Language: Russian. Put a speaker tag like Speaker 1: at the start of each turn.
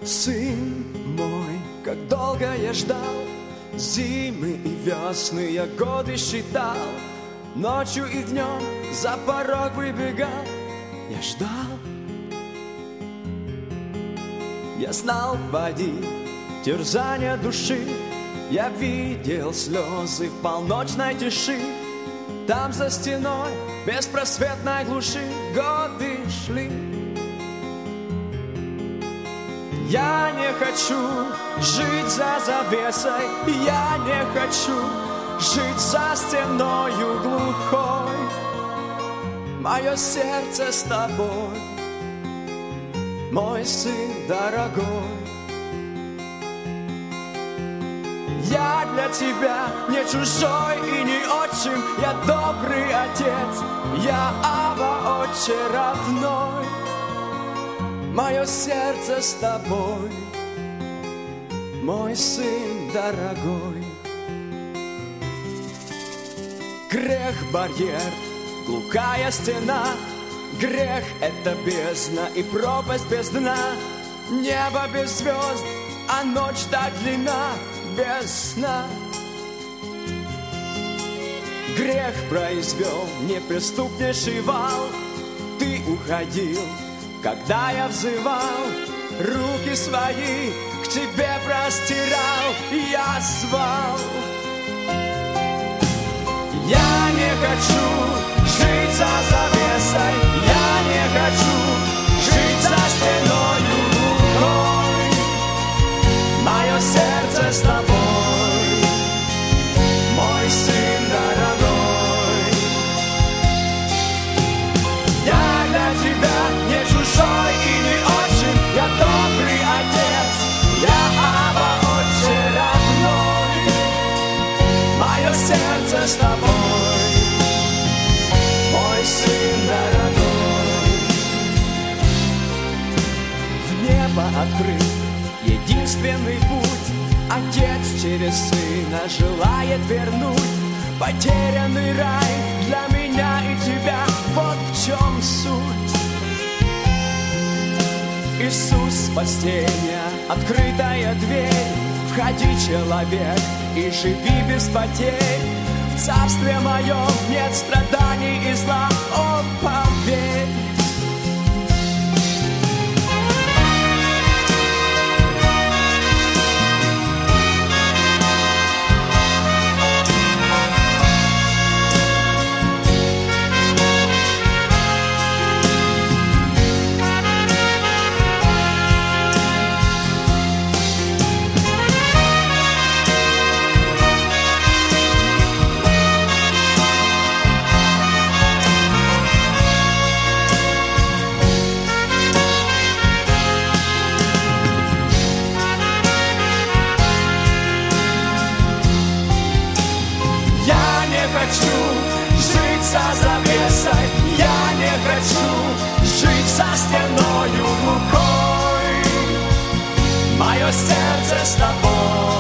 Speaker 1: Сын мой, как долго я ждал, зимы и весны я годы считал, ночью и днем за порог выбегал, я ждал. Я знал твои терзания души, я видел слезы в полночной тиши. Там за стеной беспросветной глуши годы шли. Я не хочу жить за завесой, я не хочу жить за стеною глухой. Мое сердце с тобой, мой сын дорогой. Я для тебя не чужой и не отчим, я добрый отец, я Ава, отче родной. Мое сердце с тобой, мой сын дорогой. Грех — барьер, глухая стена, грех — это бездна и пропасть без дна. Небо без звезд, а ночь так длинна, без сна. Грех произвел неприступнейший вал. Ты уходил, когда я взывал, руки свои к тебе простирал, я звал. Я не хочу жить за завесой, я не хочу жить за стеною глухой. Мое сердце с тобой, мой сын дорогой. Я для тебя не чужой и не отчим, я добрый отец, я Ава, отче родной. Мое сердце с тобой, мой сын дорогой. В небо открыт единственный путь, Отец через Сына желает вернуть потерянный рай для меня и тебя. Вот в чем суть. Иисус спасения, открытая дверь. Входи, человек, и живи без потерь. В царстве моем нет страданий и зла, о, поверь. Я не хочу жить за стеною глухой. Мое сердце с тобой.